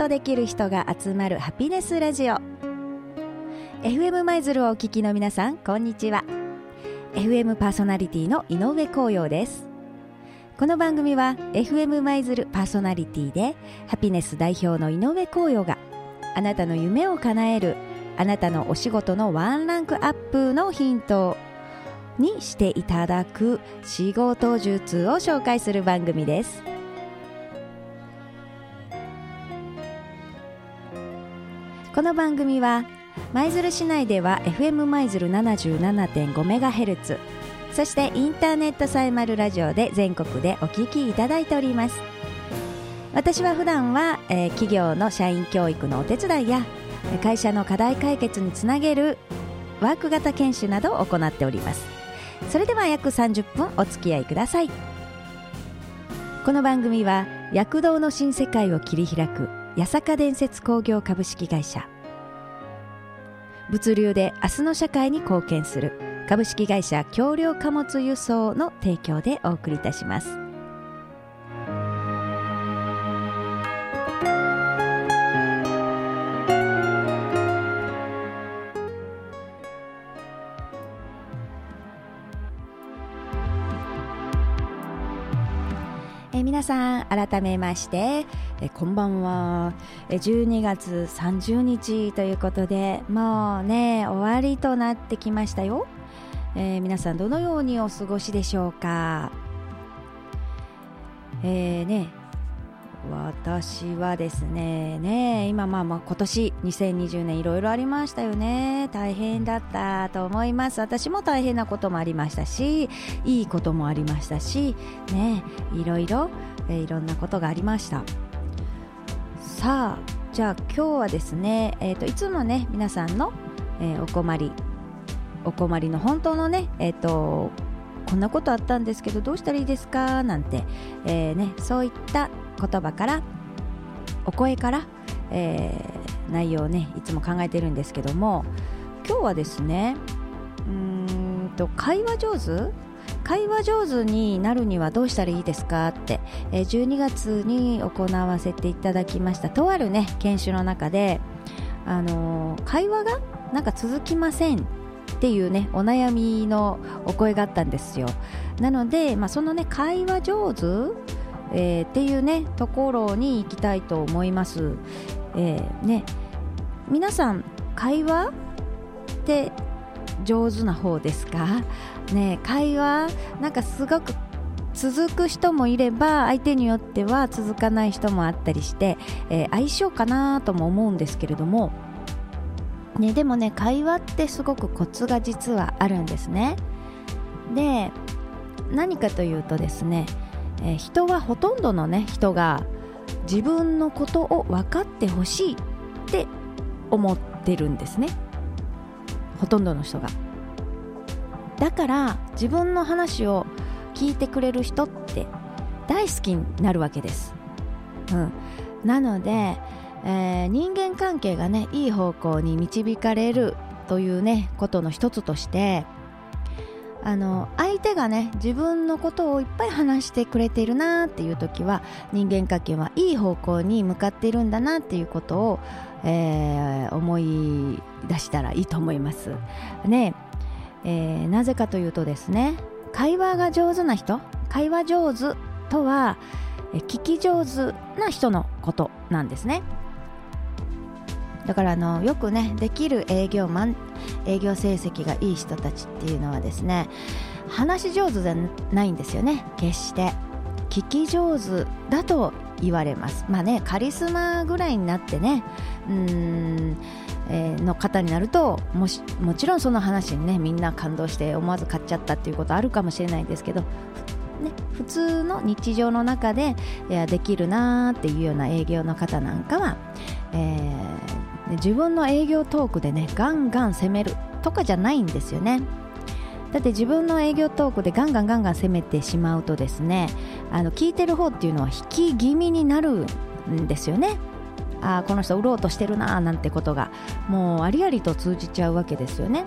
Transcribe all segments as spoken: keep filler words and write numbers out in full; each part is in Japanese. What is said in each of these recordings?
とできる人が集まるハピネスラジオ。 エフエム 舞鶴をお聞きの皆さん、こんにちは。 エフエム パーソナリティの井上光陽です。この番組は エフエム 舞鶴パーソナリティでハピネス代表の井上光陽があなたの夢を叶える、あなたのお仕事のワンランクアップのヒントにしていただく仕事術を紹介する番組です。この番組は舞鶴市内では エフエム 舞鶴 ななじゅうななてんごメガヘルツ、 そしてインターネットサイマルラジオで全国でお聞きいただいております。私は普段は、えー、企業の社員教育のお手伝いや会社の課題解決につなげるワーク型研修などを行っております。それでは約さんじゅっぷんお付き合いください。この番組は躍動の新世界を切り開く八坂伝説工業株式会社、物流で明日の社会に貢献する株式会社橋梁貨物輸送の提供でお送りいたします。え皆さん、改めましてえこんばんは。えじゅうにがつさんじゅうにちということで、もうね終わりとなってきましたよ。えー、皆さんどのようにお過ごしでしょうか。えー、ね私はですねね今まあまあ今年にせんにじゅうねんいろいろありましたよね。大変だったと思います。私も大変なこともありましたし、いいこともありましたしね、いろいろ、えー、いろんなことがありました。さあ、じゃあ今日はですね、えーと、いつもね皆さんの、えー、お困りお困りの本当のねえっ、ー、とこんなことあったんですけどどうしたらいいですかなんて、えーね、そういった言葉からお声から、えー、内容をねいつも考えてるんですけども、今日はですねうーんと会話上手会話上手になるにはどうしたらいいですかって、えー、じゅうにがつに行わせていただきましたとあるね研修の中で、あのー、会話がなんか続きませんっていうねお悩みのお声があったんですよ。なので、まあ、そのね会話上手えー、っていうねところに行きたいと思います。えー、ね皆さん会話って上手な方ですかね。会話なんかすごく続く人もいれば相手によっては続かない人もあったりして、えー、相性かなとも思うんですけれどもね、でもね会話ってすごくコツが実はあるんですね。で何かというとですね、えー、人はほとんどのね人が自分のことを分かってほしいって思ってるんですね。ほとんどの人が。だから自分の話を聞いてくれる人って大好きになるわけです、うん、なので、えー、人間関係がねいい方向に導かれるというねことの一つとして、あの相手がね自分のことをいっぱい話してくれているなっていう時は人間関係はいい方向に向かっているんだなっていうことを、えー、思い出したらいいと思いますね。えー、なぜかというとですね、会話が上手な人、会話上手とはえ聞き上手な人のことなんですね。だからあのよくねできる営業マン営業成績がいい人たちっていうのはですね、話し上手じゃないんですよね。決して聞き上手だと言われます。まあねカリスマぐらいになってねうーん、えー、の方になると も, しもちろんその話にねみんな感動して思わず買っちゃったっていうことあるかもしれないんですけど、ね、普通の日常の中でいやできるなっていうような営業の方なんかは、えー、自分の営業トークでねガンガン攻めるとかじゃないんですよね。だって自分の営業トークでガンガンガンガン攻めてしまうとですね、あの聞いてる方っていうのは引き気味になるんですよね。あこの人売ろうとしてるななんてことがもうありありと通じちゃうわけですよね。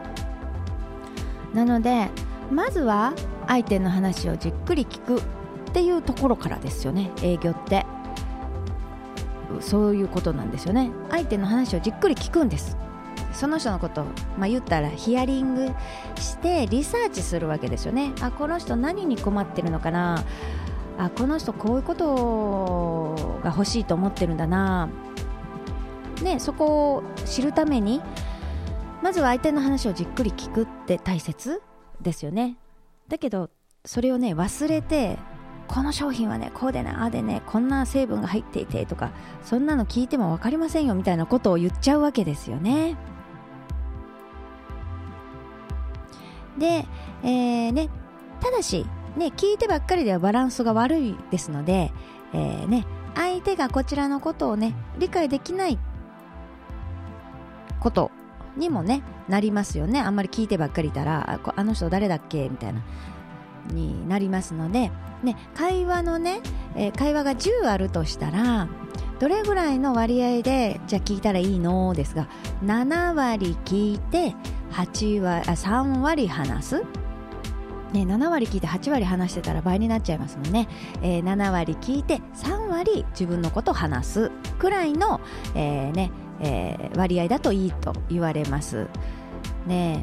なのでまずは相手の話をじっくり聞くっていうところからですよね、営業って。 そういうことなんですよね。相手の話をじっくり聞くんです。その人のことを、まあ、言ったらヒアリングしてリサーチするわけですよね。あ、この人何に困ってるのかな、あ、この人こういうことが欲しいと思ってるんだな、ね、そこを知るためにまずは相手の話をじっくり聞くって大切ですよね。だけどそれをね忘れて、この商品はねこうでねああでねこんな成分が入っていてとか、そんなの聞いても分かりませんよみたいなことを言っちゃうわけですよね。で、えーね、ただし、ね、聞いてばっかりではバランスが悪いですので、えーね、相手がこちらのことをね理解できないことにもねなりますよね。あんまり聞いてばっかりいたら、あ、あの人誰だっけみたいなになりますので、ね、会話のね、えー、会話がじゅうあるとしたらどれぐらいの割合でじゃあ聞いたらいいのですが、ななわり聞いてはちわりあさんわり話す、ね、ななわり聞いてはちわり話してたら倍になっちゃいますもんね、えー、ななわり聞いてさんわり自分のことを話すくらいの、えーねえー、割合だといいと言われますね。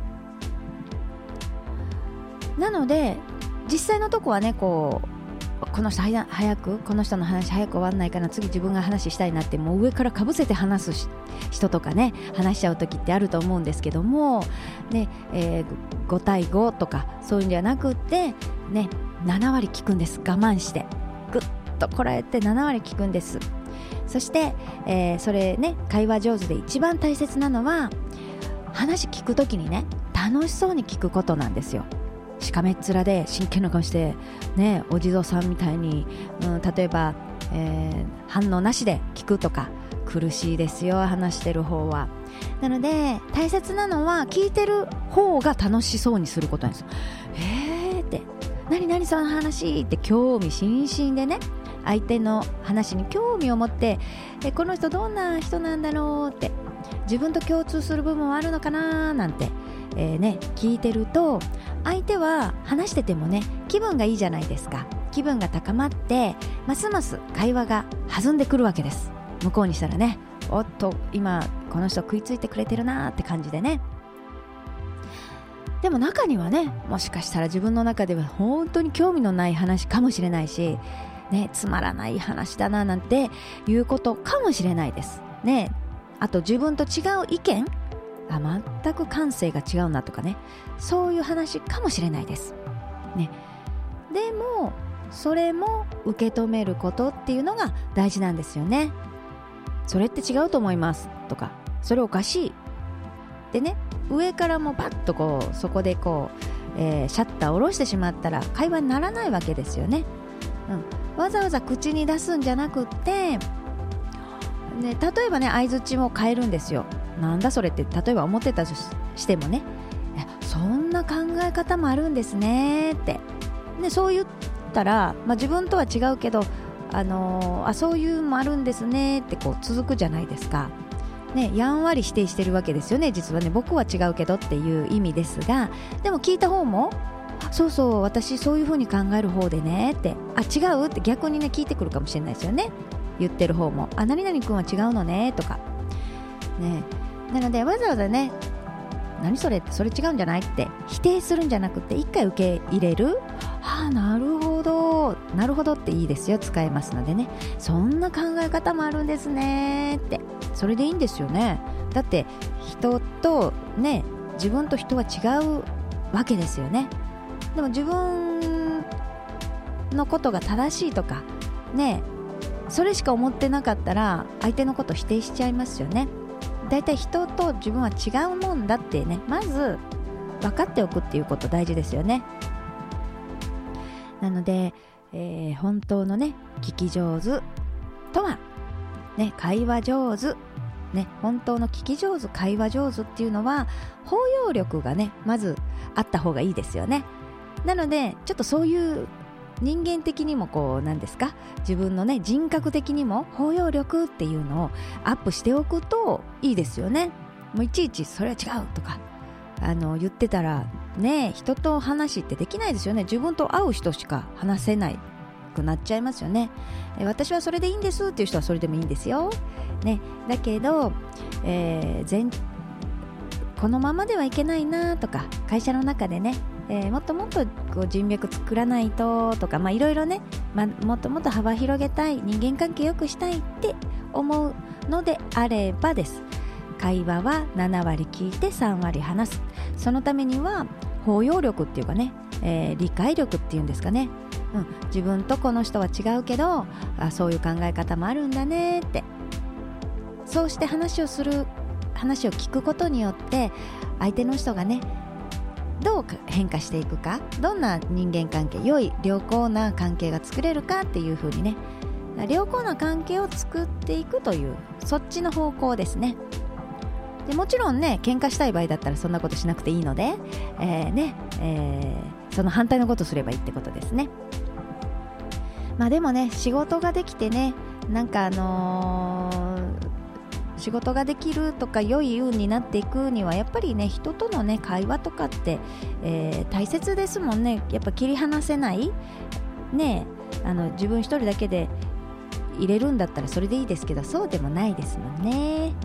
なので実際のとこはね、こうこの人早早くこの人の話早く終わんないかな、次自分が話したいなって、もう上からかぶせて話す人とかね話しちゃう時ってあると思うんですけども、ねえー、ごたいごとかそういうんじゃなくて、ね、ななわり聞くんです。我慢してぐっとこらえてななわり聞くんです。そして、えー、それね会話上手で一番大切なのは話聞くときにね楽しそうに聞くことなんですよ。しかめっ面で真剣な顔して、ね、お地蔵さんみたいに、うん、例えば、えー、反応なしで聞くとか苦しいですよ、話してる方は。なので大切なのは聞いてる方が楽しそうにすることなんですよ。えーって何何その話って興味津々でね、相手の話に興味を持って、えこの人どんな人なんだろうって、自分と共通する部分はあるのかななんて、えーね、聞いてると相手は話しててもね気分がいいじゃないですか。気分が高まってますます会話が弾んでくるわけです。向こうにしたらね、おっと今この人食いついてくれてるなって感じでね。でも中にはね、もしかしたら自分の中では本当に興味のない話かもしれないし、ね、つまらない話だななんていうことかもしれないですね。あと自分と違う意見、あ、全く感性が違うなとかね、そういう話かもしれないです、ね、でもそれも受け止めることっていうのが大事なんですよね。それって違うと思いますとか、それおかしいでね、上からもパッとこうそこでこう、えー、シャッターを下ろしてしまったら会話にならないわけですよね、うん、わざわざ口に出すんじゃなくって、ね、例えばね相槌も変えるんですよ。なんだそれって例えば思ってたとしてもね、そんな考え方もあるんですねって、でそう言ったら、まあ、自分とは違うけど、あのー、あそういうのもあるんですねってこう続くじゃないですか、ね、やんわり否定してるわけですよね。実はね僕は違うけどっていう意味ですが、でも聞いた方もそうそう私そういう風に考える方でねって、あ違うって逆にね聞いてくるかもしれないですよね。言ってる方もあ何々君は違うのねとかね。なのでわざわざね何それってそれ違うんじゃないって否定するんじゃなくて一回受け入れる。はあなるほどなるほどっていいですよ、使えますのでね。そんな考え方もあるんですねって、それでいいんですよね。だって人とね自分と人は違うわけですよね。でも自分のことが正しいとかねそれしか思ってなかったら相手のこと否定しちゃいますよね。だいたい人と自分は違うもんだってねまず分かっておくっていうこと大事ですよね。なので、えー、本当のね聞き上手とはね会話上手ね、本当の聞き上手会話上手っていうのは包容力がねまずあった方がいいですよね。なのでちょっとそういう人間的にもこうなんですか、自分のね人格的にも包容力っていうのをアップしておくといいですよね。もういちいちそれは違うとかあの言ってたらね人と話ってできないですよね。自分と会う人しか話せないくなっちゃいますよね。え私はそれでいいんですっていう人はそれでもいいんですよ、ね、だけど、えー、全このままではいけないなとか、会社の中でね、えー、もっともっとこう人脈作らないととか、まあいろいろね、まあ、もっともっと幅広げたい、人間関係良くしたいって思うのであればです、会話はななわり聞いてさんわり話す。そのためには包容力っていうかね、えー、理解力っていうんですかね、うん、自分とこの人は違うけど、あ、そういう考え方もあるんだねって、そうして話をする、話を聞くことによって相手の人がね、どう変化していくか、どんな人間関係、良い良好な関係が作れるかっていう風にね、良好な関係を作っていくという、そっちの方向ですね。でもちろんね、喧嘩したい場合だったらそんなことしなくていいので、えーねえー、その反対のことすればいいってことですね。まあでもね、仕事ができてね、なんかあのー仕事ができるとか良い運になっていくには、やっぱりね、人とのね会話とかって、えー、大切ですもんね。やっぱ切り離せないね。あの自分一人だけで入れるんだったらそれでいいですけど、そうでもないですもんね。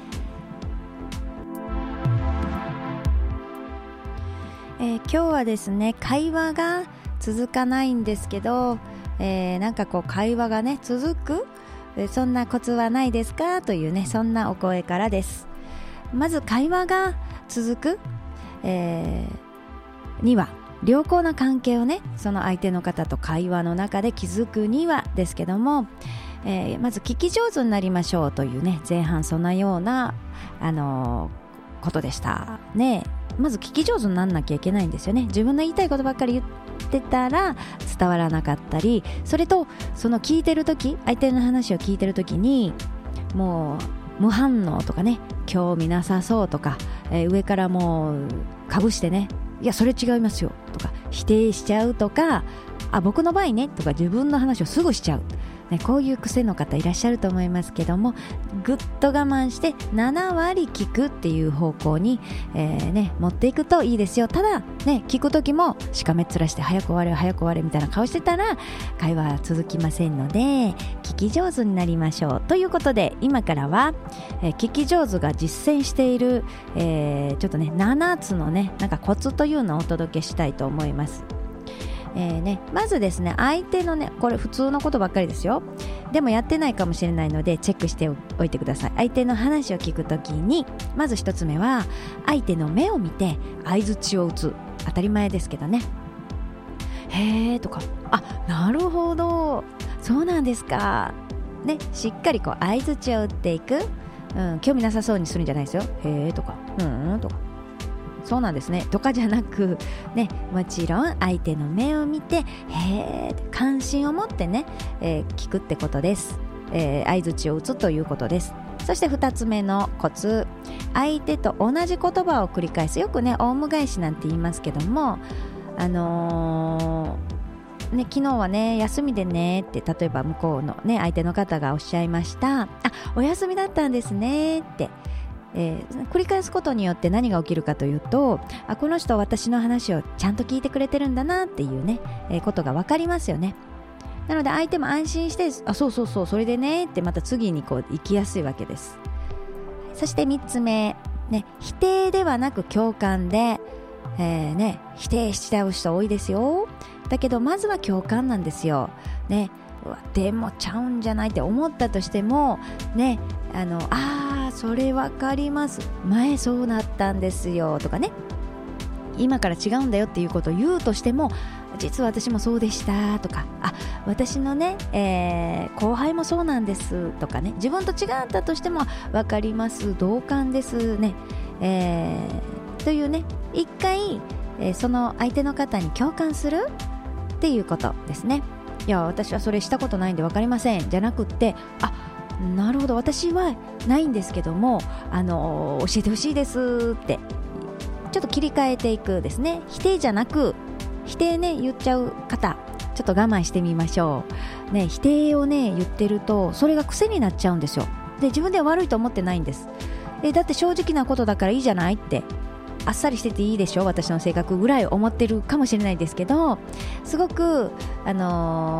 えー、今日はですね、会話が続かないんですけど、えー、なんかこう会話がね続く、そんなコツはないですかというね、そんなお声からです。まず会話が続く、えー、には、良好な関係をね、その相手の方と会話の中で築くにはですけども、えー、まず聞き上手になりましょうというね、前半そんなような、あのー、ことでしたね。まず聞き上手にならなきゃいけないんですよね。自分の言いたいことばっかり言ってたら伝わらなかったり、それとその聞いてるとき、相手の話を聞いてるときにもう無反応とかね、興味なさそうとか、えー、上からもうかぶしてね、いやそれ違いますよとか否定しちゃうとか、あ、僕の場合ねとか自分の話をすぐしちゃう、ね、こういう癖の方いらっしゃると思いますけども、ぐっと我慢してななわり聞くっていう方向に、えーね、持っていくといいですよ。ただね、聞くときもしかめっ面して早く終われ早く終われみたいな顔してたら会話は続きませんので、聞き上手になりましょうということで、今からは、えー、聞き上手が実践している、えー、ちょっとねななつのね、なんかコツというのをお届けしたいと思います。えーね、まずですね、相手のね、これ普通のことばっかりですよ。でもやってないかもしれないのでチェックしておいてください。相手の話を聞くときに、まず一つ目は相手の目を見て相槌を打つ。当たり前ですけどね。へーとか、あ、なるほど、そうなんですかね、しっかりこう相槌を打っていく、うん、興味なさそうにするんじゃないですよ。へーとか、うんとか、そうなんですねとかじゃなくね、もちろん相手の目を見てへー関心を持ってね、えー、聞くってことです。えー、相槌を打つということです。そしてふたつめのコツ、相手と同じ言葉を繰り返す。よくねオウム返しなんて言いますけども、あのーね、昨日はね休みでねって、例えば向こうのね相手の方がおっしゃいました。あ、お休みだったんですねって、えー、繰り返すことによって何が起きるかというと、あ、この人は私の話をちゃんと聞いてくれてるんだなっていうね、えー、ことが分かりますよね。なので相手も安心して、あ、そうそうそう、それでねってまた次にこう行きやすいわけです。そしてみっつめ、ね、否定ではなく共感で、えーね、否定しちゃう人多いですよ。だけどまずは共感なんですよ、ね、うわでもちゃうんじゃないって思ったとしてもね、あのあーそれわかります、前そうなったんですよとかね、今から違うんだよっていうことを言うとしても、実は私もそうでしたとか、あ、私のね、えー、後輩もそうなんですとかね、自分と違ったとしてもわかります、同感ですね、えー、というね、一回、えー、その相手の方に共感するっていうことですね。いや私はそれしたことないんで分かりませんじゃなくって、あ、なるほど、私はないんですけども、あの教えてほしいですってちょっと切り替えていくですね。否定じゃなく、否定ね言っちゃう方ちょっと我慢してみましょう、ね、否定をね言ってるとそれが癖になっちゃうんですよ。で自分では悪いと思ってないんです。えだって正直なことだからいいじゃないって、あっさりしてていいでしょ私の性格ぐらい思ってるかもしれないですけど、すごくあの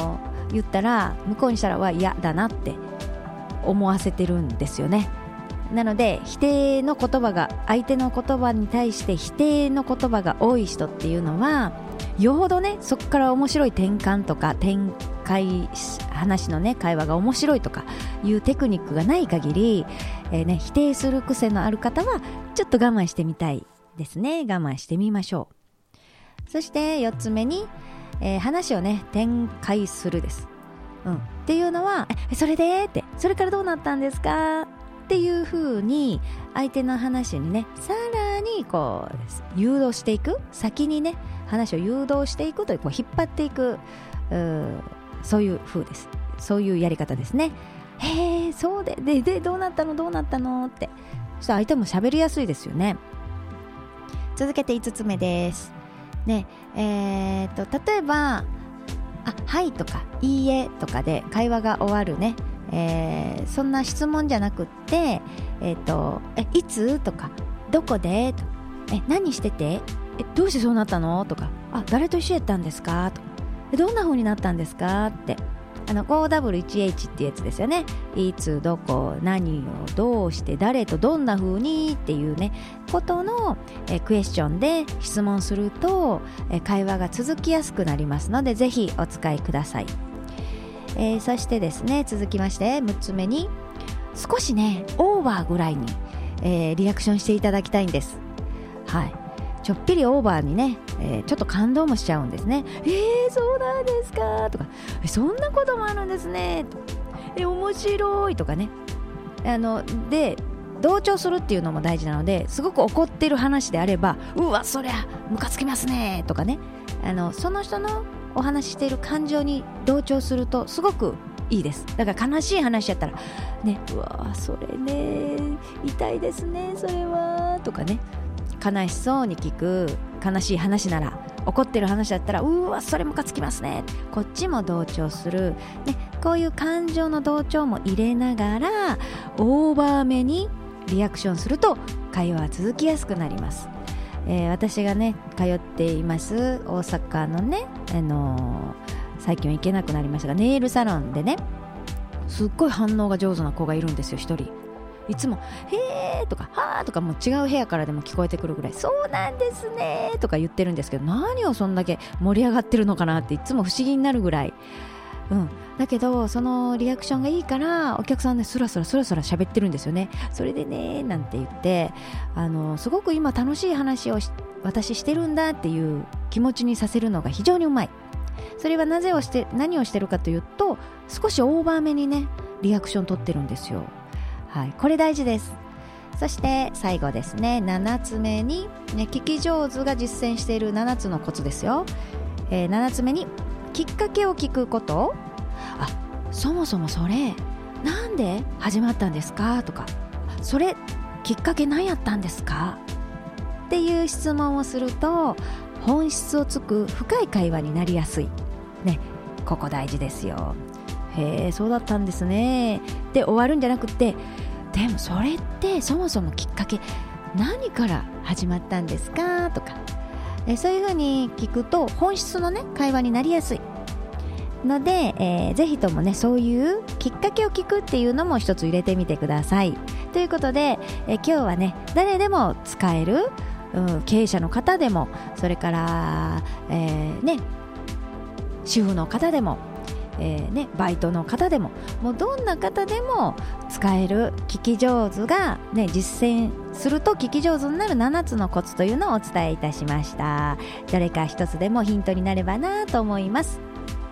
言ったら向こうにしたらは嫌だなって思わせてるんですよね。なので否定の言葉が、相手の言葉に対して否定の言葉が多い人っていうのは、よほどねそこから面白い転換とか展開、話のね会話が面白いとかいうテクニックがない限り、えーね、否定する癖のある方はちょっと我慢してみたいですね。我慢してみましょう。そしてよっつめに、えー、話をね展開するです、うん、っていうのはえそれでってそれからどうなったんですかっていう風に相手の話にねさらにこう誘導していく、先にね話を誘導していくという、こう引っ張っていく、うそういう風です。そういうやり方ですね。へえそうでででどうなったのどうなったのって、そしたら相手も喋りやすいですよね。続けていつつめですね。えー、っと例えばあはいとかいいえとかで会話が終わるね、えー、そんな質問じゃなくって、えー、とえいつとかどこでとえ何しててえどうしてそうなったのとかあ誰と一緒やったんですかとえどんな風になったんですかってあの ごダブリューいちエイチ ってやつですよね。いつどこ何をどうして誰とどんな風にっていうねことのえクエスチョンで質問するとえ会話が続きやすくなりますので、ぜひお使いください。えー、そしてですね、続きましてむっつめに少しねオーバーぐらいに、えー、リアクションしていただきたいんです。はい、ちょっぴりオーバーにね、えー、ちょっと感動もしちゃうんですね。えー、そうなんですかとかえそんなこともあるんですねとえ面白いとかね、あので同調するっていうのも大事なので、すごく怒ってる話であればうわそりゃムカつきますねとかね、あのその人のお話ししている感情に同調するとすごくいいです。だから悲しい話やったらね、うわそれね痛いですねそれはとかね、悲しそうに聞く悲しい話なら、怒ってる話だったらうわそれムカつきますね、こっちも同調する、ね、こういう感情の同調も入れながらオーバーめにリアクションすると会話は続きやすくなります。えー、私がね通っています大阪のね、あのー、最近は行けなくなりましたがネイルサロンでねすっごい反応が上手な子がいるんですよ。一人いつもへーとかはーとかもう違う部屋からでも聞こえてくるぐらいそうなんですねとか言ってるんですけど、何をそんだけ盛り上がってるのかなっていつも不思議になるぐらい、うん、だけどそのリアクションがいいからお客さんねスラスラスラスラ喋ってるんですよね。それでねなんて言ってあのすごく今楽しい話をし私してるんだっていう気持ちにさせるのが非常にうまい。それはなぜをして何をしてるかというと少しオーバーめにねリアクション取ってるんですよ。はい、これ大事です。そして最後ですね、ななつめに、ね、聞き上手が実践しているななつのコツですよ。えー、ななつめにきっかけを聞くこと。あ、そもそもそれなんで始まったんですかとか、それきっかけ何やったんですかっていう質問をすると本質をつく深い会話になりやすいね。ここ大事ですよ。へえそうだったんですねで終わるんじゃなくて、でもそれってそもそもきっかけ何から始まったんですかとか、えそういう風に聞くと本質のね会話になりやすいので、えー、ぜひともねそういうきっかけを聞くっていうのも一つ入れてみてください。ということで、え今日はね誰でも使える、うん、経営者の方でもそれから、えー、ね主婦の方でもえーね、バイトの方でももうどんな方でも使える聞き上手が、ね、実践すると聞き上手になるななつのコツというのをお伝えいたしました。どれか一つでもヒントになればなと思います。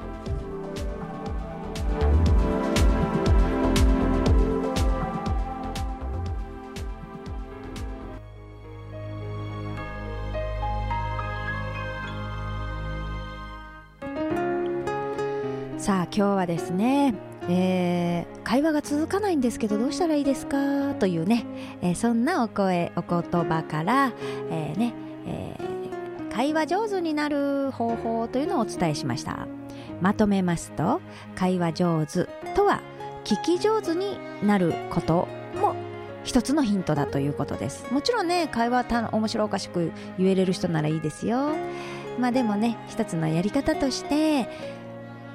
さあ今日はですね、えー、会話が続かないんですけどどうしたらいいですかというね、えー、そんなお声お言葉から、えーねえー、会話上手になる方法というのをお伝えしました。まとめますと、会話上手とは聞き上手になることも一つのヒントだということです。もちろんね会話た面白おかしく言えれる人ならいいですよ。まあでもね一つのやり方として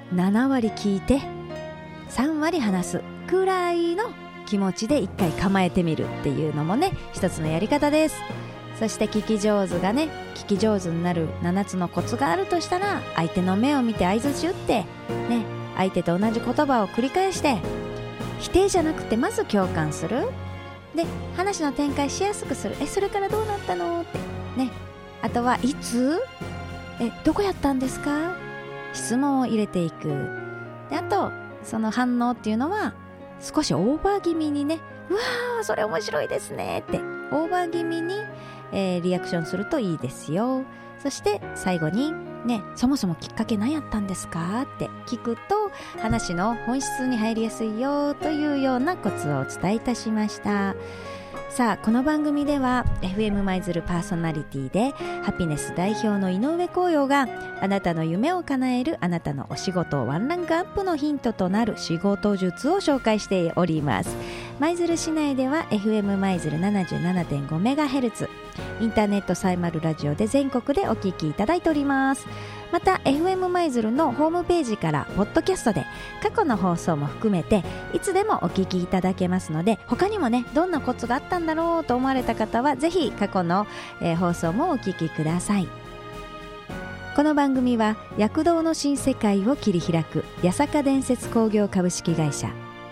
ななわり聞いてさんわり話すくらいの気持ちで一回構えてみるっていうのもね、一つのやり方です。そして聞き上手がね、聞き上手になるななつのコツがあるとしたら、相手の目を見て相槌打ってね、相手と同じ言葉を繰り返して、否定じゃなくてまず共感する。で、話の展開しやすくする。え、それからどうなったのってね。あとはいつ、え、どこやったんですか、質問を入れていく。で、あとその反応っていうのは少しオーバー気味にね、うわーそれ面白いですねってオーバー気味に、えー、リアクションするといいですよ。そして最後にね、そもそもきっかけ何やったんですかって聞くと、話の本質に入りやすいよというようなコツをお伝えいたしました。さあ、この番組では エフエム 舞鶴パーソナリティでハピネス代表の井上光陽が、あなたの夢を叶えるあなたのお仕事をワンランクアップのヒントとなる仕事術を紹介しております。舞鶴市内では エフエム 舞鶴 ななじゅうななてんごメガヘルツ、インターネットサイマルラジオで全国でお聞きいただいております。また エフエム 舞鶴のホームページからポッドキャストで過去の放送も含めていつでもお聞きいただけますので、他にもね、どんなコツがあったんだろうと思われた方はぜひ過去の、えー、放送もお聞きください。この番組は躍動の新世界を切り開く八坂伝説工業株式会社、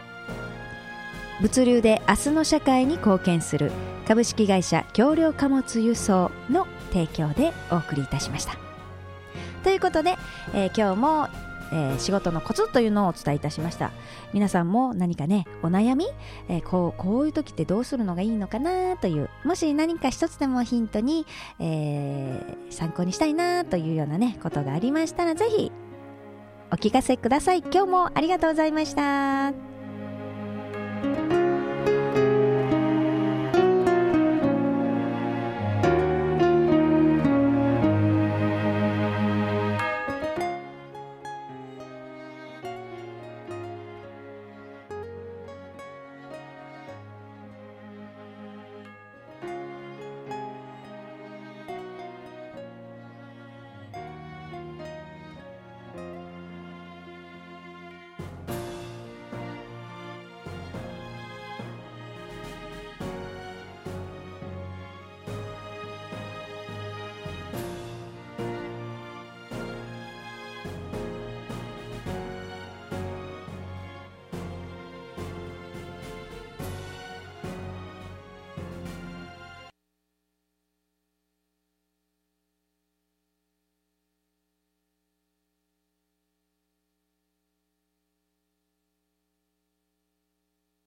物流で明日の社会に貢献する株式会社橋梁貨物輸送の提供でお送りいたしました。ということで、えー、今日も、えー、仕事のコツというのをお伝えいたしました。皆さんも何かね、お悩み、えー、こう、こういう時ってどうするのがいいのかなという、もし何か一つでもヒントに、えー、参考にしたいなというようなね、ことがありましたら、ぜひお聞かせください。今日もありがとうございました。